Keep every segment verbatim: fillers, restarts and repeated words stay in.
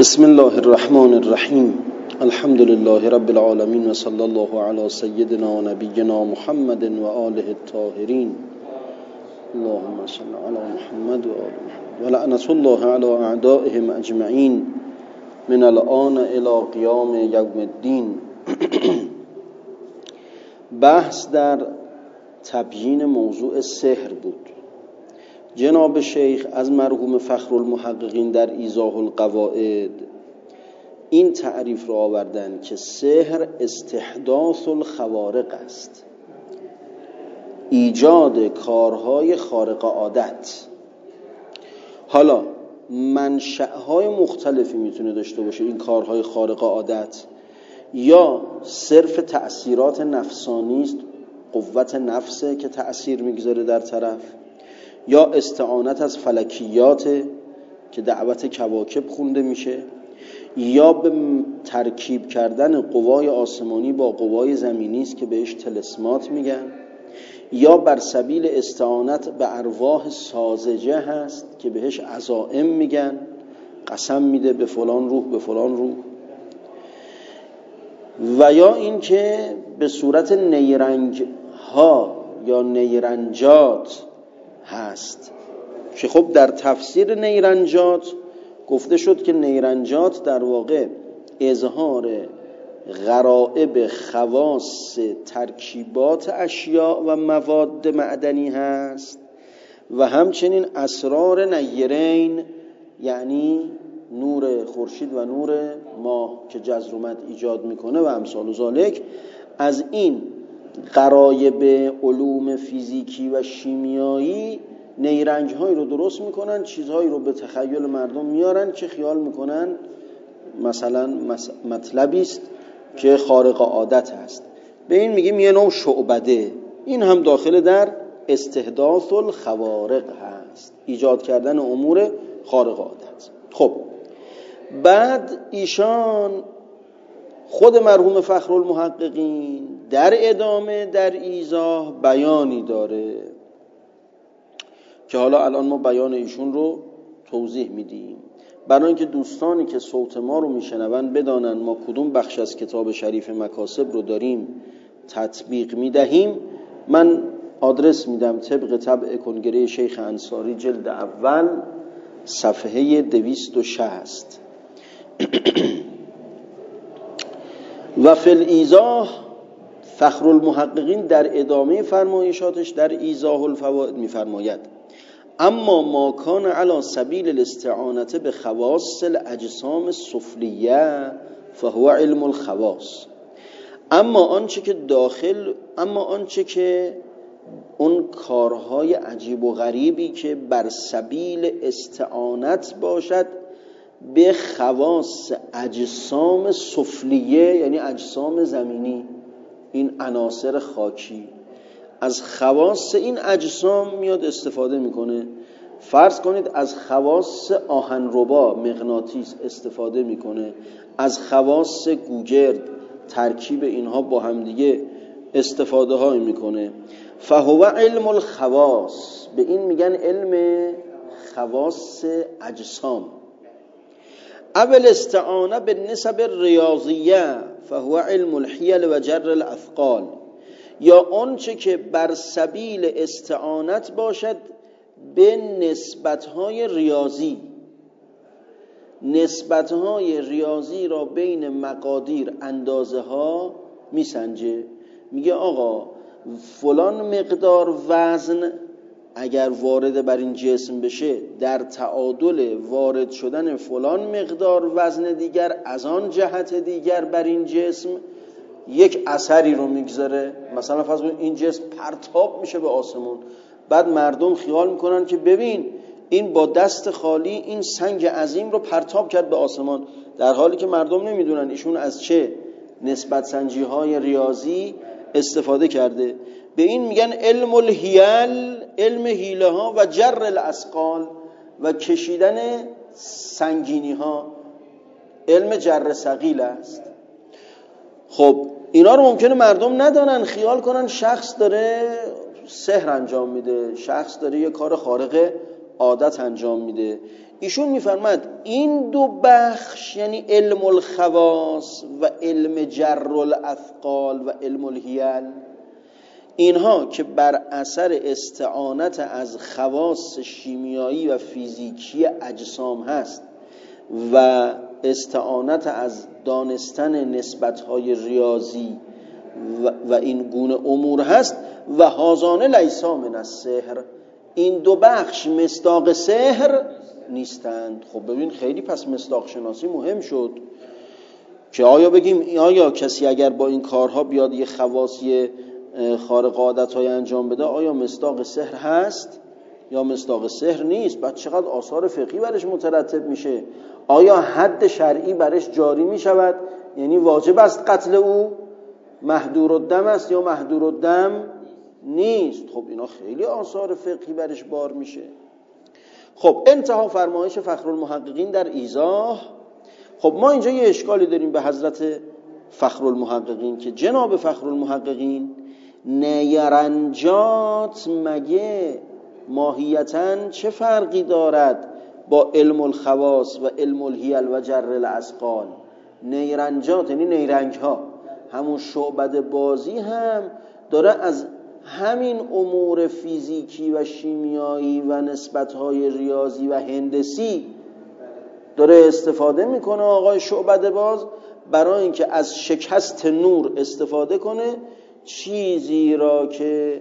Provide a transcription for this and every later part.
بسم الله الرحمن الرحیم. الحمد لله رب العالمین و صلی الله علی سیدنا و نبینا محمد و آله الطاهرین. اللهم صل علی محمد و آل محمد و لعنت الله علی اعدائهم اجمعین من الآن الی قیام یوم الدین. بحث در تبیین موضوع سحر بود. جناب شیخ از مرحوم فخرالمحققین در ایضاح القواعد این تعریف را آوردن که سحر استحداث الخوارق است، ایجاد کارهای خارق عادت. حالا منشأهای مختلفی میتونه داشته باشه این کارهای خارق عادت، یا صرف تأثیرات نفسانی است، قوت نفسه که تأثیر میگذاره در طرف، یا استعانت از فلکیات که دعوت کواکب خونده میشه، یا به ترکیب کردن قوای آسمانی با قوای زمینی است که بهش طلسمات میگن، یا بر سبیل استعانت به ارواح ساذجه هست که بهش عزائم میگن، قسم میده به فلان روح به فلان روح، و یا این که به صورت نیرنگ ها یا نیرنجات هست که خب در تفسیر نیرنجات گفته شد که نیرنجات در واقع اظهار غرائب خواص ترکیبات اشیاء و مواد معدنی هست، و همچنین اسرار نیرین یعنی نور خورشید و نور ماه که جذر و مد ایجاد میکنه و امثال ذالک. از این غرایب علوم فیزیکی و شیمیایی نیرنج هایی رو درست میکنن، چیزهایی رو به تخیل مردم میارن که خیال میکنن مثلا مطلبی است که خارق عادت هست. به این میگیم یه نوع شعبده. این هم داخل در استحداث الخوارق هست، ایجاد کردن امور خارق عادت. خب بعد ایشان خود مرحوم فخرالمحققین در ادامه در ایضاح بیانی داره که حالا الان ما بیان ایشون رو توضیح میدیم، برای اینکه دوستانی که صوت ما رو میشنون بدانن ما کدوم بخش از کتاب شریف مکاسب رو داریم تطبیق میدهیم. من آدرس میدم طبق طبع کنگره شیخ انصاری جلد اول صفحه دویست و شصت. و فی الایضاح فخرالمحققین در ادامه فرمایشاتش در ایضاح الفوائد میفرماید: اما ما کان علی سبیل الاستعانه به خواص الاجسام السفلیه فهو علم الخواص. اما آنچه که داخل اما آنچه که اون کارهای عجیب و غریبی که بر سبیل استعانت باشد به خواص اجسام سفلیه یعنی اجسام زمینی، این عناصر خاکی، از خواص این اجسام میاد استفاده میکنه. فرض کنید از خواص آهنربا مغناطیس استفاده میکنه، از خواص گوگرد ترکیب اینها با همدیگه استفاده های میکنه. فهو علم الخواص، به این میگن علم خواص اجسام. اول استعانه به نسب ریاضیه فهو علم الحیل و جر الاثقال، یا آنچه که بر سبیل استعانت باشد به نسبت‌های ریاضی، نسبت‌های ریاضی را بین مقادیر اندازه ها میسنجه. میگه آقا فلان مقدار وزن اگر وارد بر این جسم بشه در تعادل وارد شدن فلان مقدار وزن دیگر از آن جهت دیگر بر این جسم یک اثری رو میگذاره. مثلا فرض کنید این جسم پرتاب میشه به آسمون، بعد مردم خیال میکنن که ببین این با دست خالی این سنگ عظیم رو پرتاب کرد به آسمان، در حالی که مردم نمیدونن ایشون از چه نسبت سنجی های ریاضی استفاده کرده. به این میگن علم الحیل، علم حیله ها، و جر الاثقال و کشیدن سنگینی ها، علم جر ثقیل است. خب اینا رو ممکنه مردم ندانن، خیال کنن شخص داره سحر انجام میده، شخص داره یه کار خارق عادت انجام میده. ایشون میفرماد این دو بخش یعنی علم الخواص و علم جر الاثقال و علم الهیل، اینها که بر اثر استعانت از خواص شیمیایی و فیزیکی اجسام هست و استعانت از دانستن نسبت‌های ریاضی و, و این گونه امور هست، و هازانه لیسا من السحر، این دو بخش مصداق سحر نیستند. خب ببین خیلی پس مصداق شناسی مهم شد که آیا بگیم آیا کسی اگر با این کارها بیاد یه خواصی خارق عادت‌های انجام بده آیا مصداق سحر هست یا مصداق سحر نیست؟ بعد چقدر آثار فقهی برش مترتب میشه؟ آیا حد شرعی برش جاری میشود؟ یعنی واجب است قتل او؟ محظور الدم است یا محظور الدم نیست؟ خب اینا خیلی آثار فقهی برش بار میشه. خب انتها فرمایش فخرالمحققین در ایضاح. خب ما اینجا یه اشکالی داریم به حضرت فخرالمحققین که جناب فخرالمحققین نیرنجات مگه ماهیتاً چه فرقی دارد با علم الخواص و علم الهیل و جر الاثقال؟ نیرنجات یعنی نیرنگ ها، همون شعبده بازی هم داره از همین امور فیزیکی و شیمیایی و نسبت‌های ریاضی و هندسی داره استفاده میکنه آقای شعبده باز، برای اینکه از شکست نور استفاده کنه، چیزی را که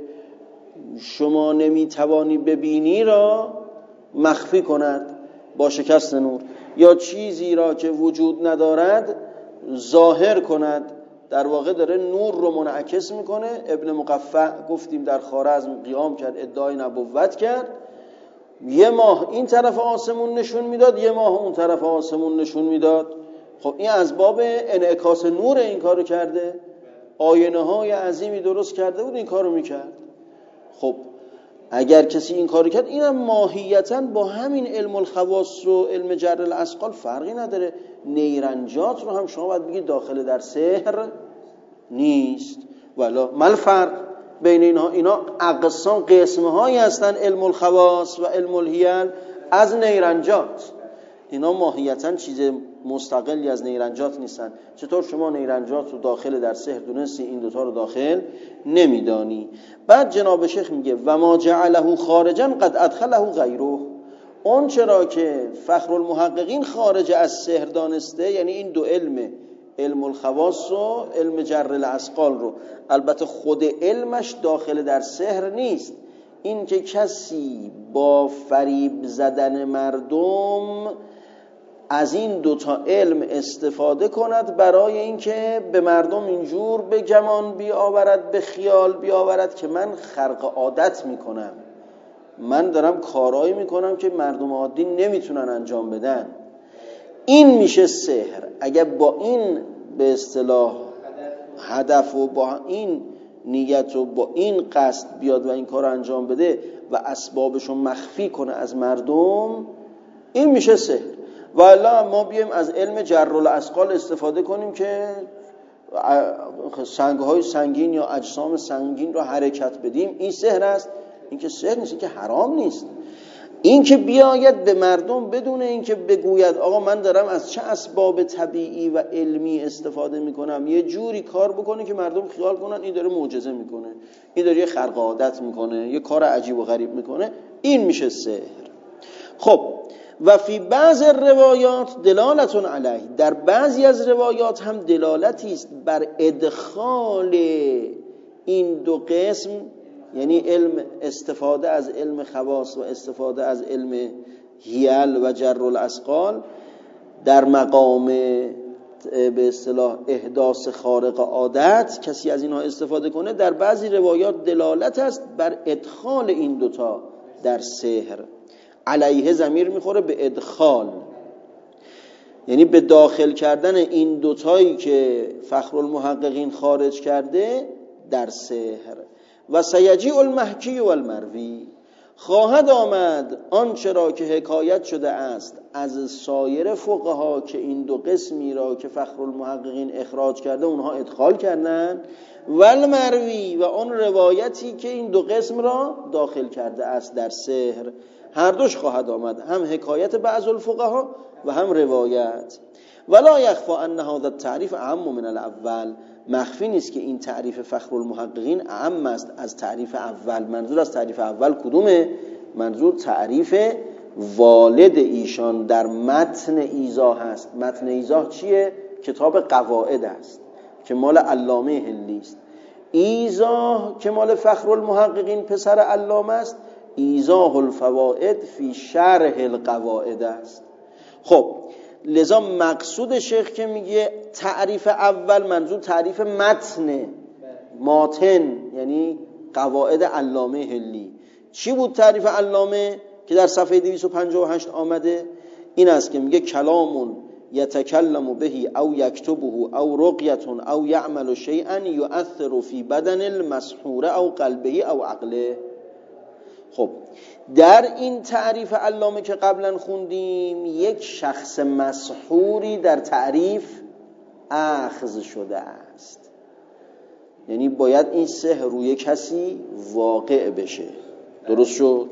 شما نمیتوانی ببینی را مخفی کند با شکست نور، یا چیزی را که وجود ندارد ظاهر کند. در واقع داره نور رو منعکس میکنه. ابن مقفع گفتیم در خوارزم قیام کرد، ادعای نبوت کرد، یه ماه این طرف آسمون نشون میداد، یه ماه اون طرف آسمون نشون میداد. خب این از باب انعکاس نور این کارو کرده، آینه های عظیمی درست کرده بود این کارو میکرد. خب اگر کسی این کارو کرد، اینم ماهیتاً با همین علم الخواص و علم جر الاثقال فرقی نداره. نیرنجات رو هم شما باید بگید داخل در سحر نیست. والا مال فرق بین اینها؟ اینا اقسام قسمه هایی هستن، علم الخواص و علم الهیل از نیرنجات. اینا ماهیتاً چیز مستقلی از نیرنجات نیستن. چطور شما نیرنجات رو داخل در سحر دونستی، این دوتا رو داخل نمیدانی؟ بعد جناب شیخ میگه و ما جعله خارجا قد ادخله غیره، اون چرا که فخرالمحققین خارج از سحر دانسته، یعنی این دو علم، علم الخواص و علم جر الاثقال رو، البته خود علمش داخل در سحر نیست. این که کسی با فریب زدن مردم از این دوتا علم استفاده کند برای اینکه به مردم اینجور به گمان بیاورد، به خیال بیاورد که من خرق عادت میکنم، من دارم کارایی میکنم که مردم عادی نمیتونن انجام بدن، این میشه سحر. اگر با این به اصطلاح هدف و با این نیت و با این قصد بیاد و این کار انجام بده و اسبابشو مخفی کنه از مردم، این میشه سحر. والا ما بیایم از علم جر الاثقال استفاده کنیم که سنگ‌های سنگین یا اجسام سنگین رو حرکت بدیم، این سحر است؟ این که سحر نیست، این که حرام نیست. این که بیاید به مردم بدون اینکه بگوید آقا من دارم از چه اسباب طبیعی و علمی استفاده میکنم، یه جوری کار بکنه که مردم خیال کنن این داره معجزه میکنه، این داره یه خرق عادت میکنه، یه کار عجیب و غریب میکنه، این میشه سحر. خب و فی بعض روایات دلالتون علیه، در بعضی از روایات هم دلالتی است بر ادخال این دو قسم، یعنی علم استفاده از علم خواص و استفاده از علم هیل و جر الاثقال در مقام به اصطلاح احداث خارق عادت، کسی از اینها استفاده کنه، در بعضی روایات دلالت است بر ادخال این دوتا در سحر. علیه ضمیر میخوره به ادخال، یعنی به داخل کردن این دوتایی که فخرالمحققین خارج کرده در سحر. و سیجیء المحکی و المروی، خواهد آمد آنچه را که حکایت شده است از سایر فقها که این دو قسمی را که فخرالمحققین اخراج کرده اونها ادخال کردن، و المروی و آن روایتی که این دو قسم را داخل کرده است در سحر، هر دوش خواهد آمد، هم حکایت بعض الفقها و هم روایت. ولا یخفی ان هذا التعریف اعم من الاول، مخفی نیست که این تعریف فخر المحققین اعم است از تعریف اول. منظور از تعریف اول کدومه؟ منظور تعریف والد ایشان در متن ایضاح هست. متن ایضاح چیه؟ کتاب قواعد است که مال علامه حلی است. ایضاح که مال فخر المحققین پسر علامه است، ایضاح الفوائد فی شرح القواعد است. خب لذا مقصود شیخ که میگه تعریف اول منظور تعریف متن، ماتن یعنی قواعد علامه حلی. چی بود تعریف علامه که در صفحه دویست و پنجاه و هشت آمده؟ این است که میگه کلامون یتکلم بهی او یکتبه او رقیه او یعمل شیئا یؤثر فی بدن المسحور او قلبه او عقله. خب در این تعریف علامه که قبلا خوندیم یک شخص مسحوری در تعریف اخذ شده است، یعنی باید این سحر روی کسی واقع بشه. درست شد؟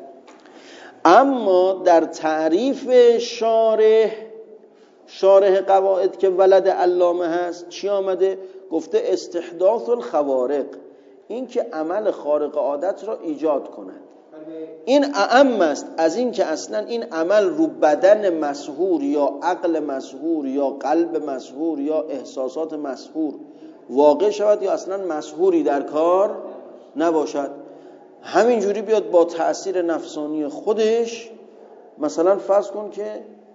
اما در تعریف شارح شارح قواعد که ولد علامه هست چی آمده؟ گفته استحداث الخوارق، این که عمل خارق عادت را ایجاد کند. این اعم است از این که اصلا این عمل رو بدن مسحور یا عقل مسحور یا قلب مسحور یا احساسات مسحور واقع شود یا اصلا مسحوری در کار نباشد. همینجوری بیاد با تأثیر نفسانی خودش، مثلا فرض کن که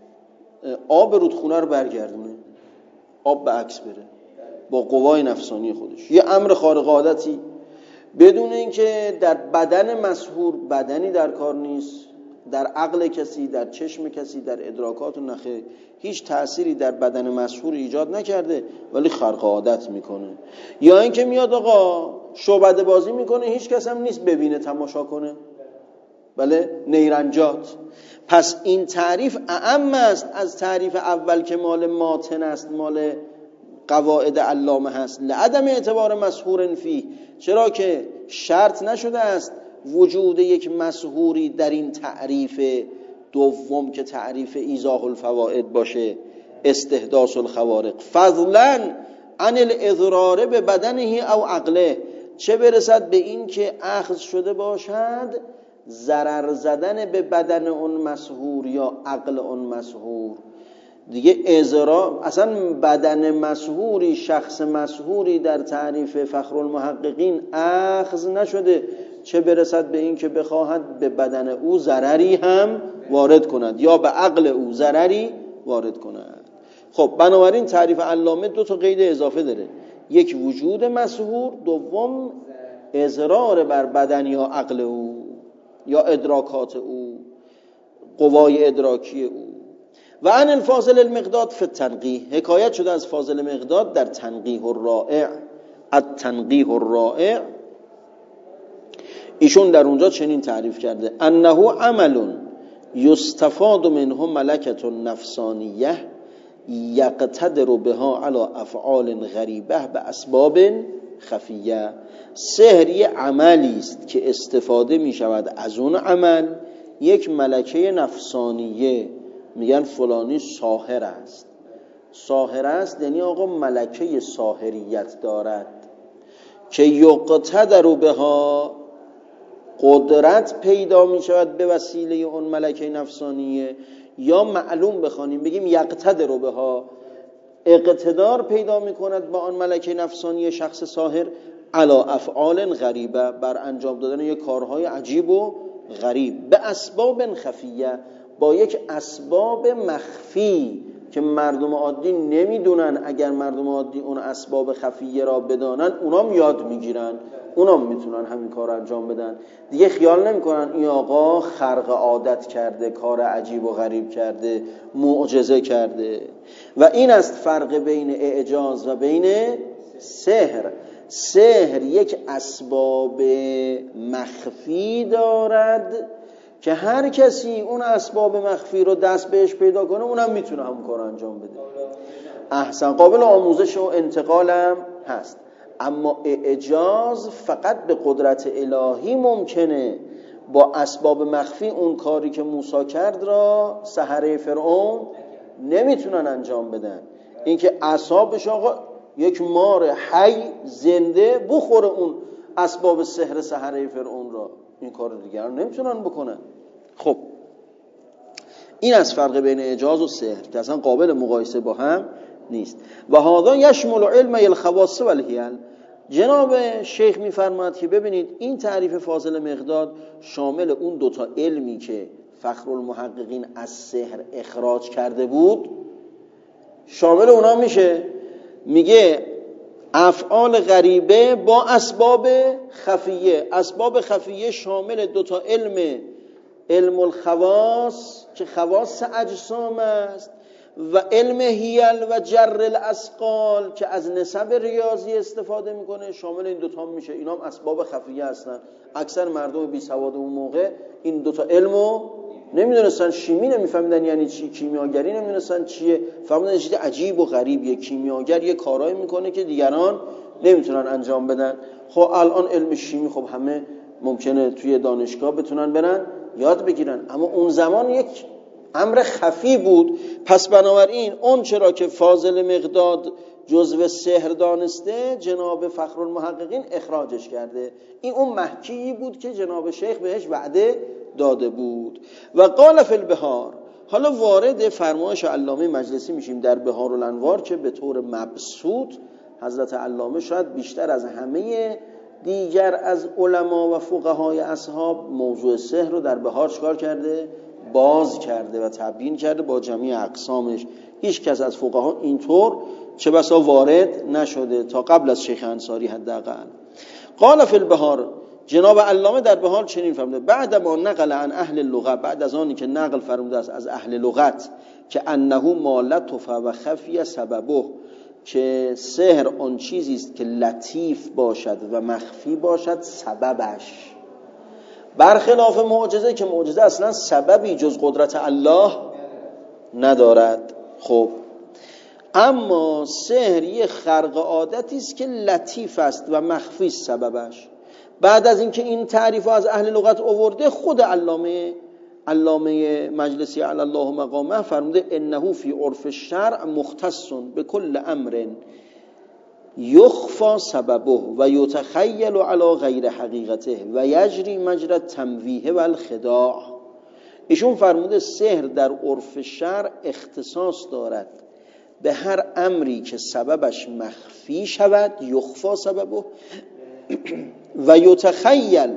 آب رودخونه رو برگردونه، آب به عکس بره با قوای نفسانی خودش، یه امر خارق عادتی، بدون اینکه در بدن مسحور بدنی در کار نیست، در عقل کسی، در چشم کسی، در ادراکات و نخه هیچ تأثیری در بدن مسحور ایجاد نکرده ولی خارق عادت میکنه. یا اینکه میاد آقا شعبده بازی میکنه، هیچ کس هم نیست ببینه تماشا کنه، بله نیرنجات. پس این تعریف اعم است از تعریف اول که مال ماتن است، مال قواعد علامه هست. لعدم اعتبار مسحور فیه، چرا که شرط نشده است وجود یک مسحوری در این تعریف دوم که تعریف ایضاح الفوائد باشه، استحداث الخوارق، فضلا عن الاضرار به بدنه او عقله، چه برسد به این که اخذ شده باشد ضرر زدن به بدن اون مسحور یا عقل اون مسحور. دیگه اضرار، اصلا بدن مسحوری، شخص مسحوری در تعریف فخر المحققین اخذ نشده، چه برسد به این که بخواهد به بدن او ضرری هم وارد کند یا به عقل او ضرری وارد کند. خب بنابراین تعریف علامه دو تا قید اضافه داره، یک وجود مسحور، دوم اضرار بر بدن یا عقل او یا ادراکات او، قوای ادراکی او. و عن الفاضل المقداد فی التنقیح، حکایت شده از فاضل مقداد در تنقیح الرائع. التنقیح الرائع ایشون در اونجا چنین تعریف کرده: انه عمل یستفاد منه ملکة نفسانیه یقتدر بها علی افعال غریبه به اسباب خفیه. سحر یه عملی است که استفاده می شود از اون عمل یک ملکه نفسانیه، میگن فلانی ساحر است. ساحر است یعنی آقا ملکه ساحریت دارد که یقتدر بها، قدرت پیدا می شود به وسیله اون ملکه نفسانیه، یا معلوم بخوانیم بگیم یقتدر بها، اقتدار پیدا می کند با آن ملکه نفسانی شخص ساحر علی افعال غریبه، بر انجام دادن یک کارهای عجیب و غریب، به اسباب خفیه، با یک اسباب مخفی که مردم عادی نمیدونن. اگر مردم عادی اون اسباب خفیه را بدانن اونام یاد میگیرن، اونام میتونن همین کار انجام بدن. دیگه خیال نمیکنن این آقا خرق عادت کرده، کار عجیب و غریب کرده، معجزه کرده. و این است فرق بین اعجاز و بین سحر. سحر یک اسباب مخفی دارد که هر کسی اون اسباب مخفی رو دست بهش پیدا کنه اونم میتونه همون کار انجام بده. احسن، قابل آموزش و انتقالم هست. اما اعجاز فقط به قدرت الهی ممکنه. با اسباب مخفی اون کاری که موسی کرد را سحره فرعون نمیتونن انجام بدن. اینکه اعصابش آقا یک مار حی زنده بخوره اون اسباب سحر سحره فرعون را، این کار دیگران نمیتونن بکنن. خب این از فرق بین اعجاز و سحر که اصلا قابل مقایسه با هم نیست. و هذا یشمل علم الخواص والحیل. جناب شیخ میفرماید که ببینید این تعریف فاضل مقداد شامل اون دوتا علمی که فخرالمحققین از سحر اخراج کرده بود شامل اونا میشه. میگه افعال غریبه با اسباب خفیه. اسباب خفیه شامل دوتا علم، علم الخواص که خواص اجسام است و علم هیل و جر الاسقال که از نسب ریاضی استفاده میکنه، شامل این دوتا میشه. اینا هم اسباب خفیه هستن. اکثر مردم بی سواد اون موقع این دوتا علمو نمیدونستن، شیمی نمیفهمیدن یعنی چی، کیمیاگری نمیدونستن چیه، فهمیدن چیز عجیب و غریبیه. کیمیاگر یه کارایی میکنه که دیگران نمیتونن انجام بدن. خب الان علم شیمی خب همه ممکنه توی دانشگاه بتونن برن یاد بگیرن، اما اون زمان یک امر خفی بود. پس بنابراین اون چرا که فاضل مقداد جزو سحر دانسته جناب فخرالمحققین اخراجش کرده. این اون محکی بود که جناب شیخ بهش وعده داده بود. و قال فی البحار. حالا وارد فرمایش علامه مجلسی میشیم در بحار الانوار که به طور مبسوط حضرت علامه شاید بیشتر از همه دیگر از علما و فقهای اصحاب موضوع سحر رو در بحار چکار کرده؟ باز کرده و تبیین کرده با جمعی اقسامش. هیچ کس از فقها اینطور چه بسا وارد نشده تا قبل از شیخ انصاری حداقل. قال فی البحار. جناب علامه در بحار چنین فرموده: بعد ما نقل عن اهل اللغت، بعد از آنی که نقل فرموده است از اهل لغت که انه ما لطف و خفی سببه، که سحر آن چیزی است که لطیف باشد و مخفی باشد سببش، برخلاف معجزه که معجزه اصلا سببی جز قدرت الله ندارد. خب اما سحر یه خرق عادتی است که لطیف است و مخفی است سببش. بعد از اینکه این تعریف از اهل لغت آورده، خود علامه علامه مجلسی علی الله مقامه فرموده انه فی عرف الشرع مختص بكل امر یخفى سببه و یتخیل علی غیر حقیقته و یجری مجرى التمویه و الخداع. ایشون فرموده سحر در عرف شرع اختصاص دارد به هر امری که سببش مخفی شود، یخفى سببه، و یتخیل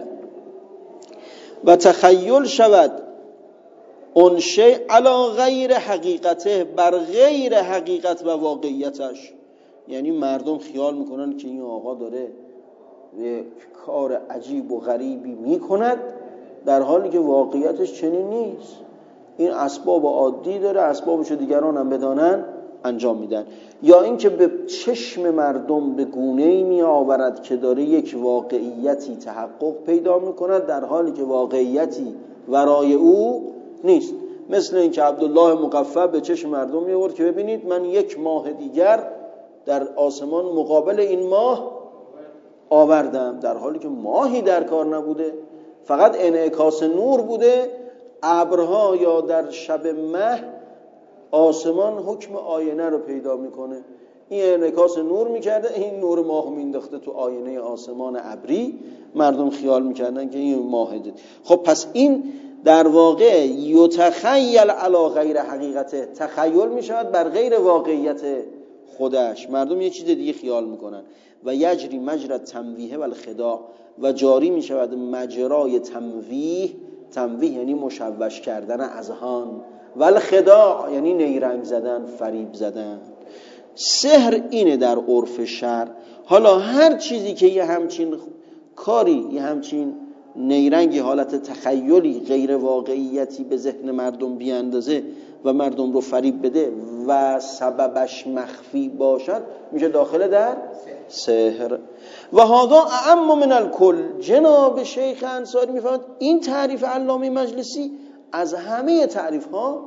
و تخیل شود اون شیء علی غیر حقیقته، بر غیر حقیقت و واقعیتش. یعنی مردم خیال میکنن که این آقا داره یک کار عجیب و غریبی میکند در حالی که واقعیتش چنین نیست. این اسباب عادی داره، اسبابشو دیگران هم بدانن انجام میدن. یا اینکه به چشم مردم به گونه‌ای می آورد که داره یک واقعیتی تحقق پیدا میکند در حالی که واقعیتی ورای او نیست. مثل اینکه عبدالله مقفع به چشم مردم می آورد که ببینید من یک ماه دیگر در آسمان مقابل این ماه آوردم، در حالی که ماهی در کار نبوده، فقط انعکاس نور بوده. ابرها یا در شب مه آسمان حکم آینه رو پیدا میکنه، این انعکاس نور میکرده، این نور ماه مینداخته تو آینه آسمان ابری، مردم خیال میکردن که این ماه دید. خب پس این در واقع یتخیل علی غیر حقیقته، تخیل میشود بر غیر واقعیت خودش، مردم یه چیز دیگه خیال میکنن. و یجری مجرى التمویه و الخداع، و جاری میشود مجرای تمویه، تمویه یعنی مشوش کردن اذهان، و الخداع یعنی نیرنگ زدن، فریب زدن. سحر اینه در عرف شرع. حالا هر چیزی که یه همچین کاری، یه همچین نیرنگی، حالت تخیلی، غیر واقعیتی به ذهن مردم بیاندازه و مردم رو فریب بده و سببش مخفی باشد، میشه داخل در سحر. و هذا اعم من الکل. جناب شیخ انصاری میفرماید این تعریف علامه مجلسی از همه تعریف ها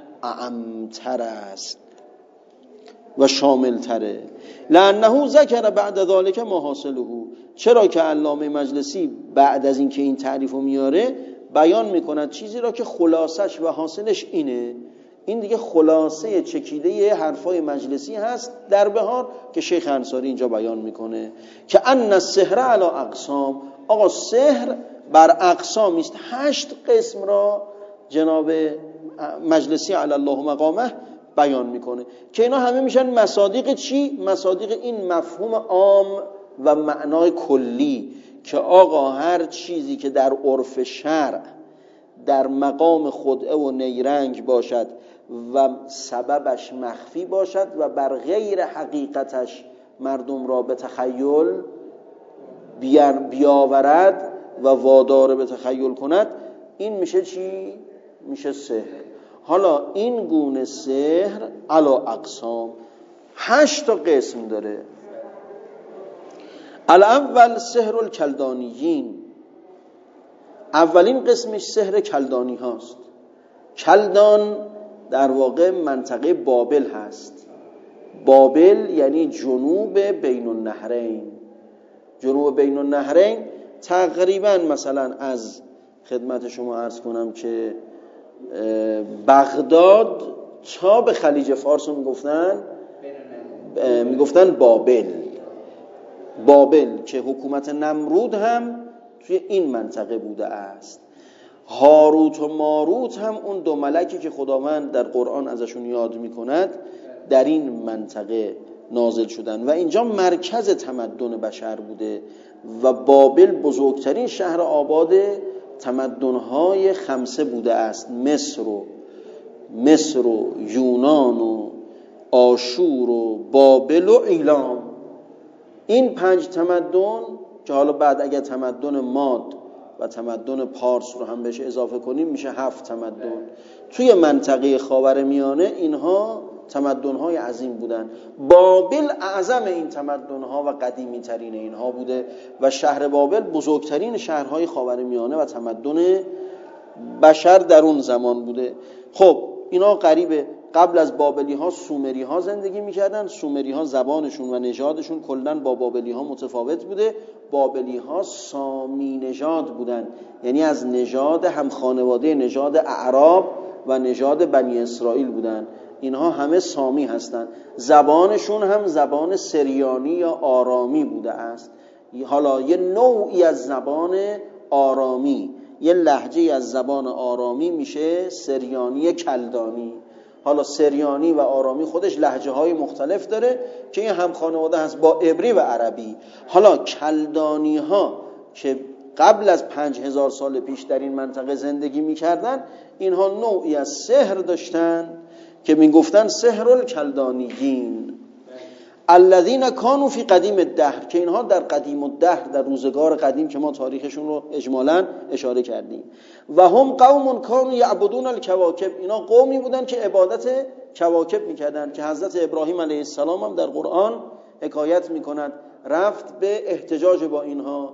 اعمتر است و شامل تره. لانه ذکر بعد ذلك محاصله. چرا که علامه مجلسی بعد از اینکه این تعریفو میاره بیان میکند چیزی را که خلاصش و حاصلش اینه. این دیگه خلاصه چکیده حرفای مجلسی هست در بهار که شیخ انصاری اینجا بیان میکنه که ان السحر علی اقسام. آقا سحر بر اقسامی است، هشت قسم را جناب مجلسی علی الله مقامه بیان میکنه که اینا همه میشن مصادیق چی؟ مصادیق این مفهوم عام و معنای کلی که آقا هر چیزی که در عرف شرع در مقام خدعه و نیرنگ باشد و سببش مخفی باشد و بر غیر حقیقتش مردم را به تخیل بیاورد و وادار به تخیل کند، این میشه چی؟ میشه سحر. حالا این گونه سحر علی اقسام هشت تا قسم داره. الاول سحر الکلدانیین، اولین قسمش سحر کلدانی هاست. کلدان در واقع منطقه بابل هست. بابل یعنی جنوب بین النهرین. جنوب بین النهرین تقریبا مثلا از خدمت شما عرض کنم که بغداد تا به خلیج فارس رو میگفتن میگفتن بابل. بابل که حکومت نمرود هم توی این منطقه بوده است. هاروت و ماروت هم اون دو ملکی که خداوند در قرآن ازشون یاد میکند در این منطقه نازل شدن و اینجا مرکز تمدن بشر بوده و بابل بزرگترین شهر آباد تمدن‌های خمسه بوده است. مصر و مصر و یونان و آشور و بابل و ایلام. این پنج تمدن که حالا بعد اگر تمدن ماد و تمدن پارس رو هم بهش اضافه کنیم میشه هفت تمدن. توی منطقه خاورمیانه اینها تمدن‌های عظیم بودن. بابل اعظم این تمدن‌ها و قدیمی ترین اینها بوده و شهر بابل بزرگترین شهرهای خاورمیانه و تمدن بشر در اون زمان بوده. خب اینا قریبه. قبل از بابلی ها سومری ها زندگی میکردن. سومری ها زبانشون و نژادشون کلن با بابلی ها متفاوت بوده. بابلی ها سامی نژاد بودن، یعنی از نژاد هم خانواده نژاد اعراب و نژاد بنی اسرائیل بودن. اینها همه سامی هستن. زبانشون هم زبان سریانی یا آرامی بوده است. حالا یه نوعی از زبان آرامی، یه لهجه از زبان آرامی میشه سریانی کلدانی. حالا سریانی و آرامی خودش لهجه های مختلف داره که این هم خانواده هست با عبری و عربی. حالا کلدانی ها که قبل از پنج هزار سال پیش در این منطقه زندگی میکردن، اینها نوعی از سحر داشتن که میگفتن سحر الکلدانیین الذین کانوا فی قدیم الدهر، که اینها در قدیم الدهر در روزگار قدیم که ما تاریخشون رو اجمالاً اشاره کردیم. و هم قوم کانوا یعبدون الکواکب، اینا قومی بودن که عبادت کواکب میکردن که حضرت ابراهیم علیه السلام هم در قرآن حکایت میکند رفت به احتجاج با اینها.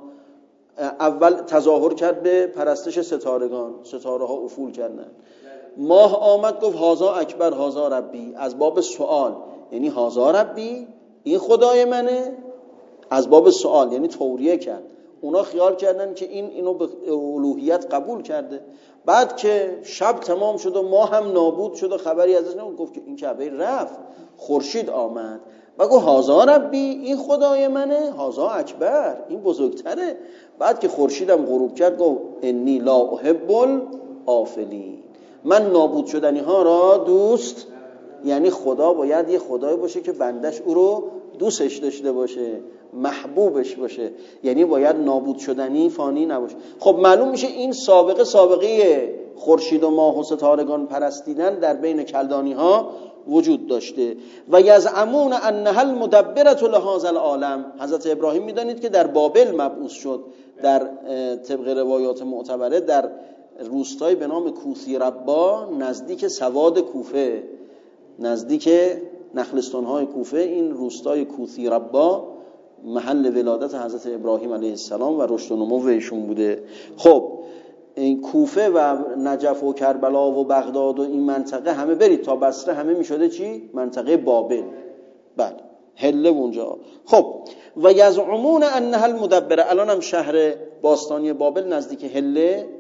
اول تظاهر کرد به پرستش ستارگان، ستاره ها افول کردن. ماه آمد گفت هازا اکبر هازا ربی، از باب سوال، یعنی هازا ربی این خدای منه، از باب سوال یعنی توریه کرد. اونا خیال کردن که این اینو به الوهیت قبول کرده. بعد که شب تمام شد و ماه هم نابود شد و خبری ازش نبود، گفت که این کعبه رفت. خورشید آمد و گفت هازا ربی این خدای منه، هازا اکبر این بزرگتره. بعد که خورشیدم غروب کرد گفت انی لا احب الافلین، من نابود شدنی ها را دوست، یعنی خدا باید یه خدای باشه که بندش او رو دوستش داشته باشه، محبوبش باشه، یعنی باید نابود شدنی فانی نباشه. خب معلوم میشه این سابقه سابقه خورشید و ماه و ستارگان پرستیدن در بین کلدانی ها وجود داشته. و یزعمون انها المدبرة لهذا العالم، حضرت ابراهیم میدانید که در بابل مبعوث شد، در طبق روایات معتبره در روستایی به نام کوثی ربا نزدیک سواد کوفه، نزدیک نخلستان‌های کوفه، این روستای کوثی ربا محل ولادت حضرت ابراهیم علیه السلام و رشد و نمو ایشون بوده. خب این کوفه و نجف و کربلا و بغداد و این منطقه همه برید تا بصره همه میشده چی؟ منطقه بابل. بله هله اونجا. خب و یزعمون انها المدبره، الان هم شهر باستانی بابل نزدیک هله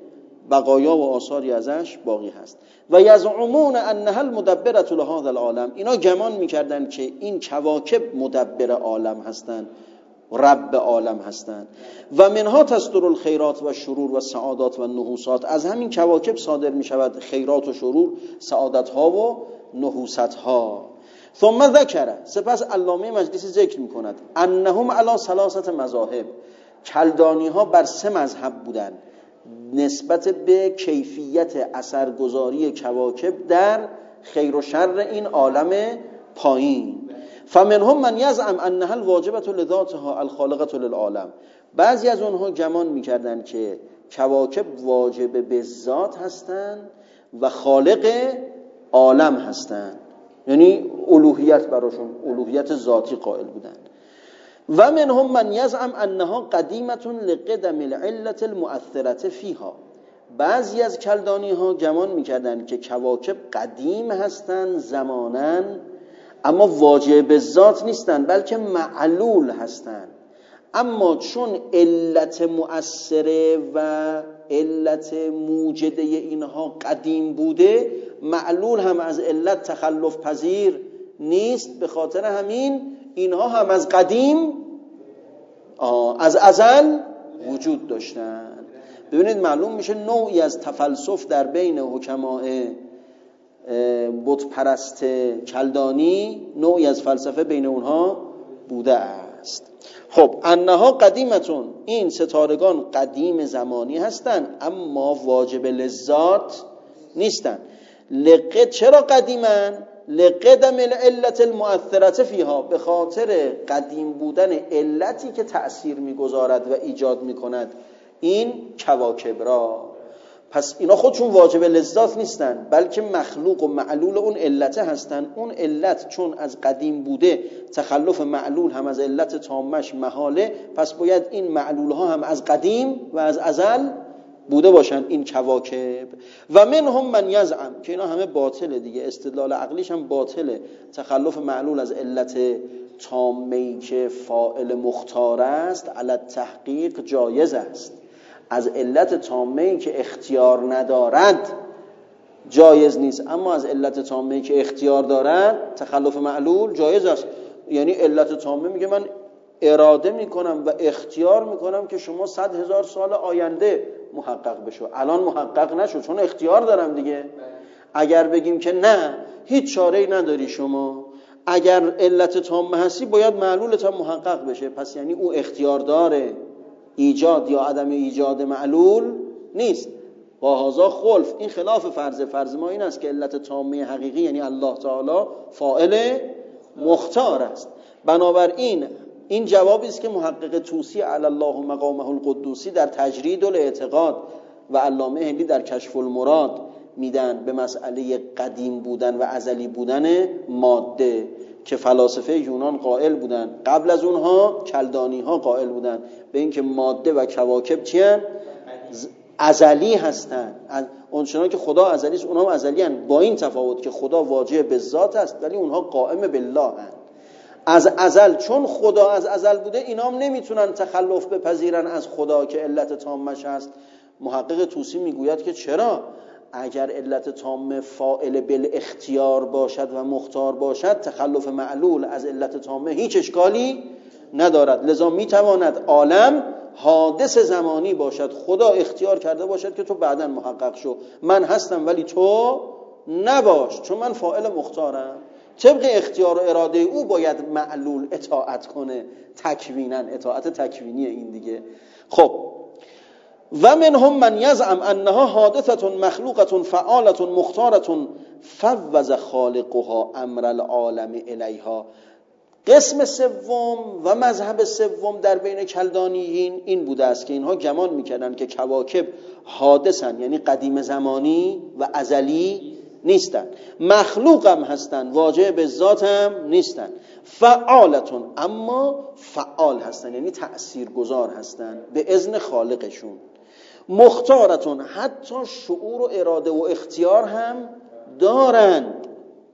بقایا و آثاری ازش باقی هست. و یزعمون انها المدبرة لهذا العالم، اینا گمان میکردن که این کواکب مدبر عالم هستند، رب عالم هستند. و منها تصدر الخیرات و شرور و سعادات و نحوست، از همین کواکب صادر میشود خیرات و شرور، سعادت ها و نحوست ها. ثم ذکر، سپس علامه مجلسی ذکر میکند انهم علی ثلاثه مذاهب، کلدانی ها بر سه مذهب بودند نسبت به کیفیت اثرگذاری کواکب در خیر و شر این عالم پایین. فمنهم من یزعم انها الواجبة لذاتها الخالقة للعالم، بعضی از اونها گمان میکردن که کواکب واجب به ذات هستند و خالق عالم هستند، یعنی الوهیت براشون، الوهیت ذاتی قائل بودند. و منهم من یزعم انها قدیمة لقدم العلة المؤثرة فیها، بعضی از کلدانی ها گمان میکردند که کواکب قدیم هستند زماناً، اما واجب به ذات نیستند بلکه معلول هستند. اما چون علت مؤثره و علت موجده اینها قدیم بوده، معلول هم از علت تخلف پذیر نیست، به خاطر همین اینها هم از قدیم از ازل وجود داشتن. ببینید معلوم میشه نوعی از تفلسف در بین حکمای بت پرست کلدانی، نوعی از فلسفه بین اونها بوده است. خب انها قدیمتون، این ستارگان قدیم زمانی هستند اما واجب لذات نیستند. لقد، چرا قدیمن؟ لقدم العلت المؤثرة فیها، به خاطر قدیم بودن علتی که تأثیر میگذارد و ایجاد میکند این کواکب را. پس اینا خودشون واجب لذات نیستن بلکه مخلوق و معلول اون علته هستن. اون علت چون از قدیم بوده، تخلف معلول هم از علت تامش محاله، پس باید این معلول ها هم از قدیم و از ازل بوده باشن، این کواکب. و منهم من یزعم، که اینا همه باطله دیگه، استدلال عقلیش هم باطله. تخلف معلول از علت تامه‌ای که فاعل مختار است علی تحقیق جایز است، از علت تامه‌ای که اختیار ندارد جایز نیست، اما از علت تامه‌ای که اختیار دارد تخلف معلول جایز است. یعنی علت تامه میگه من اراده میکنم و اختیار میکنم که شما صد هزار سال آینده محقق بشو، الان محقق نشو چون اختیار دارم دیگه. اگر بگیم که نه هیچ چاره‌ای نداری شما، اگر علت تامه هستی باید معلولت هم محقق بشه، پس یعنی او اختیار داره، ایجاد یا عدم ایجاد معلول نیست. با هذا خلف، این خلاف فرض. فرض ما این است که علت تامه حقیقی یعنی الله تعالی فاعل مختار است. بنابراین این جوابی است که محقق طوسی علی الله مقامه القدوسی در تجرید الاعتقاد و علامه هندی در کشف المراد میدن به مسئله قدیم بودن و ازلی بودن ماده، که فلاسفه یونان قائل بودن، قبل از اونها کلدانی ها قائل بودن به اینکه ماده و کواکب چی هستند؟ ازلی هستند. اونچنان که خدا ازلی است اونها هم ازلی هستند، با این تفاوت که خدا واجب به ذات است ولی اونها قائم بالله هستند. از ازل، چون خدا از ازل بوده اینا هم نمیتونن تخلف بپذیرن از خدا که علت تامش هست. محقق طوسی میگوید که چرا؟ اگر علت تام فاعل بالاختیار باشد و مختار باشد، تخلف معلول از علت تامه هیچ اشکالی ندارد. لذا میتواند عالم حادث زمانی باشد، خدا اختیار کرده باشد که تو بعداً محقق شو، من هستم ولی تو نباش چون من فاعل مختارم. طبق اختیار و اراده او باید معلول اطاعت کنه، تکوینا، اطاعت تکوینی این دیگه. خب و منهم من یزعم انها حادثه مخلوقه فعاله مختاره فوض خالقها امر العالم الیها. قسم سوم و مذهب سوم در بین کلدانیین این بوده است که اینها گمان میکردن که کواکب حادثن، یعنی قدیم زمانی و ازلی نیستن، مخلوق هم هستن، واجب به ذات هم نیستن، فعالتون، اما فعال هستن یعنی تأثیر گذار هستن به اذن خالقشون، مختارتون، حتی شعور و اراده و اختیار هم دارند.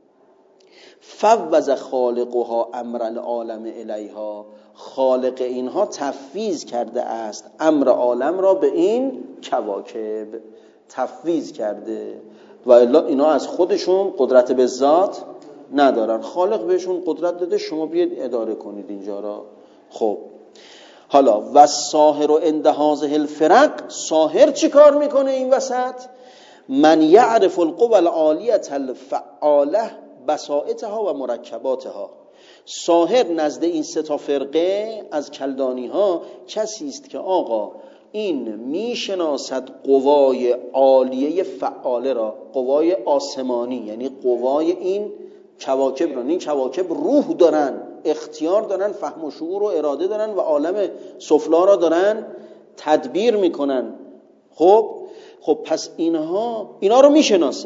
فوض خالقها امر العالم الیها، خالق اینها تفویض کرده است امر عالم را به این کواکب. تفویض کرده و الا اینا از خودشون قدرت به ذات ندارن، خالق بهشون قدرت داده شما بیاید اداره کنید اینجا را. خب حالا و ساحر و اندهاز الفرق، ساحر چی کار میکنه این وسط؟ من یعرف القوى العالیة الفعاله بسائطها و مرکباتها. ساحر نزد این سه تا فرقه از کلدانی ها کسی است که آقا این میشناسد قوای عالیه فعاله را، قوای آسمانی، یعنی قوای این کواکب را. این کواکب روح دارن، اختیار دارن، فهم و شعور و اراده دارن و عالم سفلا را دارن تدبیر میکنن. خب خب پس اینها اینا رو میشناسه،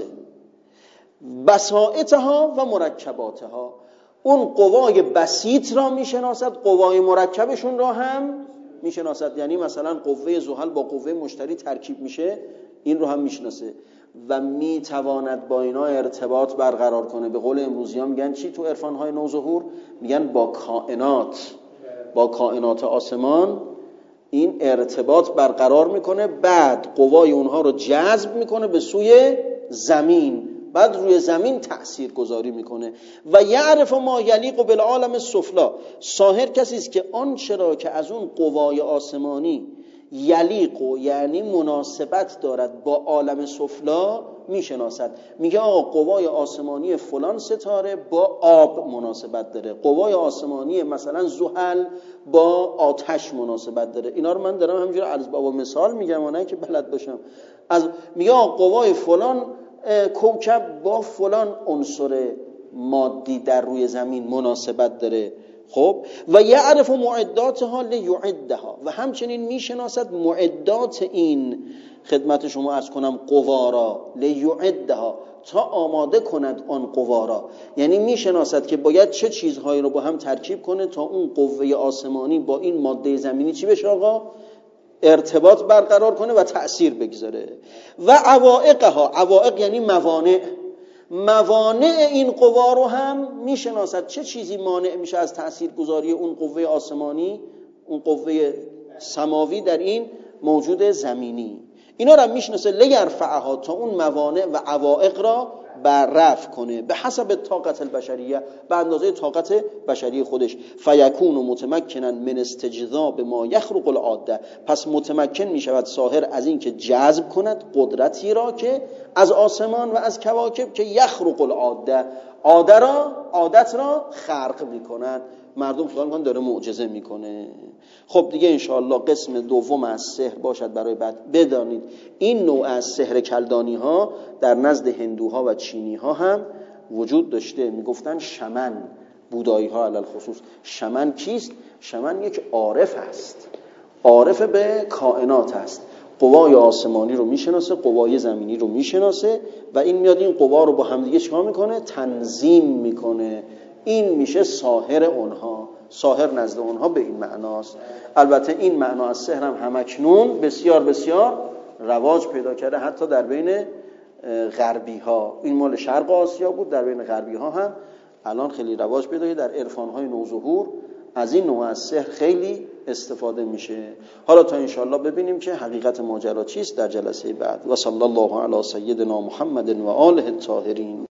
بسائطها و مرکباتها. اون قوای بسیط را میشناسد، قوای مرکبشون را هم میشناسد. یعنی مثلا قوه زحل با قوه مشتری ترکیب میشه، این رو هم میشناسه و میتواند با اینا ارتباط برقرار کنه. به قول امروزی ها میگن چی تو عرفانهای نوظهور؟ میگن با کائنات، با کائنات آسمان این ارتباط برقرار میکنه، بعد قوای اونها رو جذب میکنه به سوی زمین، بعد روی زمین تأثیر گذاری میکنه. و یعرف ما یلیق بالعالم السفلی، ساحر کسی است که آن چرا که از اون قوای آسمانی یلیق یعنی مناسبت دارد با عالم سفلا میشناسد. میگه آقا قوای آسمانی فلان ستاره با آب مناسبت داره، قوای آسمانی مثلا زحل با آتش مناسبت داره. اینا رو من دارم همینجوری عرض با مثال میگم و نه که بلد باشم. از میگه آقا قوای فلان کوکب با فلان عنصر مادی در روی زمین مناسبت داره. خب و یعرف معداتها لیعدها، و همچنین میشناسد معدات این خدمت شما عرض کنم قوا را، لیعدها تا آماده کند آن قوا را. یعنی میشناسد که باید چه چیزهایی رو با هم ترکیب کنه تا اون قوه آسمانی با این ماده زمینی چی بشه آقا؟ ارتباط برقرار کنه و تأثیر بگذاره. و عوائقها، عوائق یعنی موانع، موانع این قوا رو هم میشناسد. چه چیزی مانع میشه از تأثیرگذاری اون قوه آسمانی، اون قوه سماوی در این موجود زمینی. اینا رو میشناسه لیرفعها تا اون موانع و عوائق را بررفع کنه به حسب طاقت البشریه، به اندازه طاقت بشری خودش. فیکون متمکنا من استجذاب ما یخرق العاده، پس متمکن میشود ساحر از این که جذب کند قدرتی را که از آسمان و از کواکب که یخرق العاده، عاده را، عادت را خرق میکنند. مردم خیال میکنن داره معجزه میکنه. خب دیگه انشاءالله قسم دوم از سحر باشد برای بعد. بدانید این نوع از سحر کلدانی ها در نزد هندوها و چینی ها هم وجود داشته. میگفتن شمن، بودایی ها علل خصوص. شمن کیست؟ شمن یک عارف است، عارف به کائنات است، قوای آسمانی رو میشناسه، قوای زمینی رو میشناسه و این میاد این قوا رو با همدیگه چیکار میکنه؟ تنظیم میکنه. این میشه ساحر اونها. ساحر نزد اونها به این معناست. البته این معنا از سحر هم همکنون بسیار بسیار رواج پیدا کرده، حتی در بین غربی ها. این مال شرق آسیا بود، در بین غربی ها هم الان خیلی رواج پیدا کرده. در عرفان های نوظهور از این نوع از سحر خیلی استفاده میشه. حالا تا انشاءالله ببینیم که حقیقت ماجرا چیست در جلسه بعد. و صلی الله علی سیدنا محمد و آله الطاهرین.